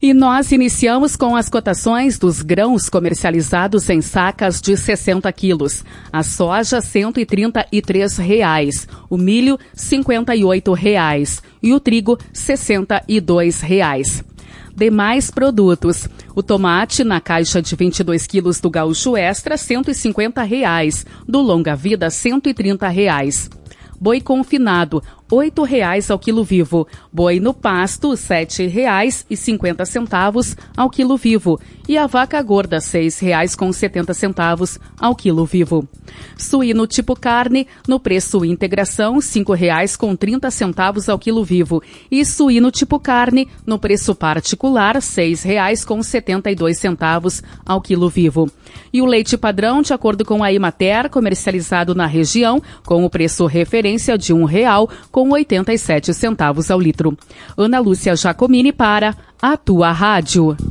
E nós iniciamos com as cotações dos grãos comercializados em sacas de 60 quilos. A soja, R$ 133, o milho, R$ 58 e o trigo, R$ 62. Demais produtos. O tomate na caixa de 22 quilos do Gaúcho Extra, R$ 150, do Longa Vida, R$ 130. Boi confinado, R$ 8,00 ao quilo vivo. Boi no pasto, R$ 7,50 ao quilo vivo. E a vaca gorda, R$ 6,70 ao quilo vivo. Suíno tipo carne, no preço integração, R$ 5,30 ao quilo vivo. E suíno tipo carne, no preço particular, R$ 6,72 ao quilo vivo. E o leite padrão, de acordo com a Emater, comercializado na região, com o preço referência de R$ 1,87 ao litro. Ana Lúcia Giacomini para a Tua Rádio.